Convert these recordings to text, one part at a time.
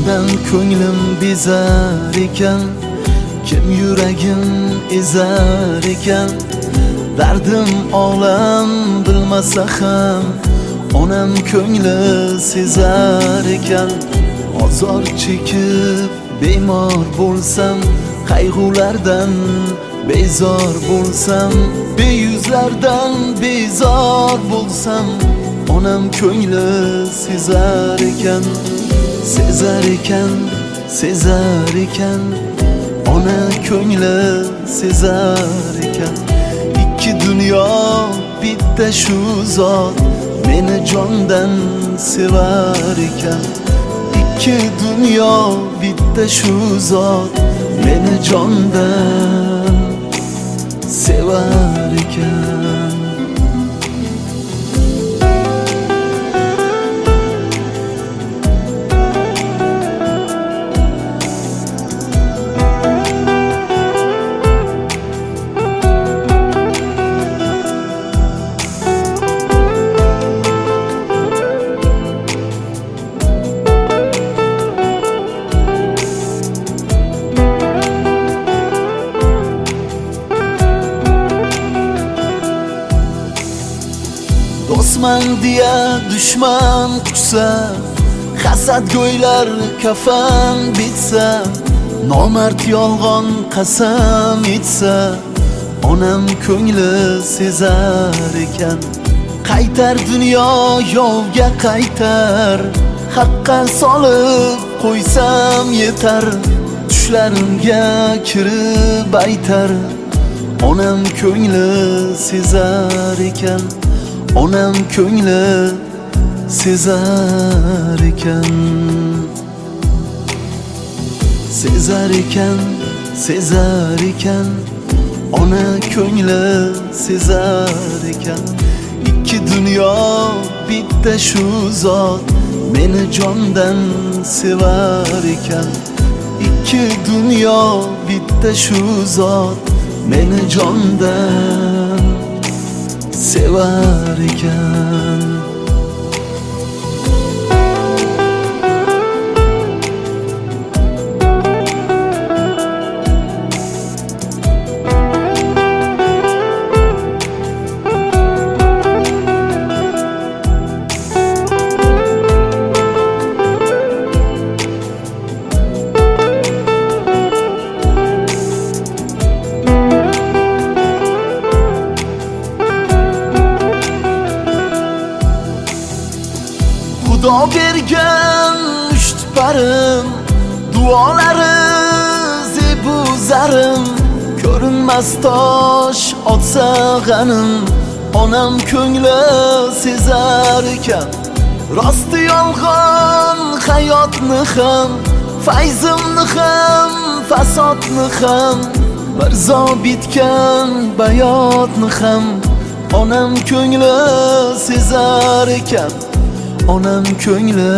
sendan ko'nglim bezar ekan, kim yuragim ezar ekan. Dardim olam bilmasa ham onam ko'ngli sezar ekan. Ozor chekib bemor bo'lsam, qayg'ulardan bezor bo'lsam, beyuzlardan bezor bo'lsam, onam ko'ngli sezar ekan, sezar ekan, sezar ekan. Ona ko'ngli sezar ekan. Ikki dunyo bitta shu zot meni jondan sevar ekan. Ikki dunyo bitta shu zot meni jondan sevar ekan. Do'stman diye düşman kutsa, hasadgo'ylar kafan bitsa, nomard yolg'on qasam etsa, onam ko'ngli sezar ekan. Qaytar dunyo yovga qaytar, haqqa solib qo'ysam yetar. Tushlarimga kirib aytar, onam ko'ngli sezar ekan. Onam ko'ngli sezar ekan. Sezar ekan, sezar ekan. Ona ko'ngli sezar ekan. Ikki dunyo bitta shu zot meni jondan sevar ekan. Ikki dunyo bitta shu zot meni jondan sevar ekan. Xudo bergan uchti parim, duolari zebu zarim. Ko'rinmas tosh otsa g'anim, onam ko'ngli sezar ekan. Rosti yolg'on hayotni ham, fayzimni ham, fasodni ham, mirzo bitgan bayotni ham, onam ko'ngli sezar ekan. Onam ko'ngli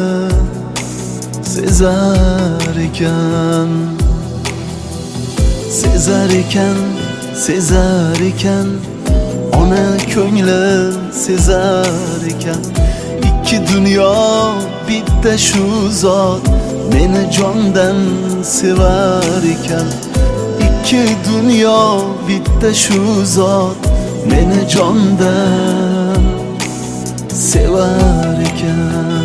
sezar ekan. Sezar ekan, sezar ekan. Ona ko'ngli sezar ekan. Ikki dunyo bitta shu zot meni jondan sevar ekan. Ikki dunyo bitta shu zot meni jondan sevar ekan.